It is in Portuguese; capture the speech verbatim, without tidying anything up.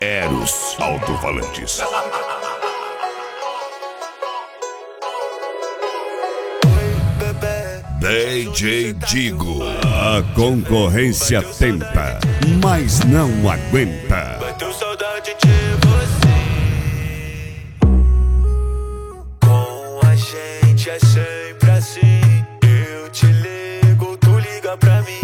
Eros Alto-Falantes. D J Digo. A concorrência tenta, mas não aguenta. Bateu saudade de você. Com a gente é sempre assim. Eu te ligo, tu liga pra mim.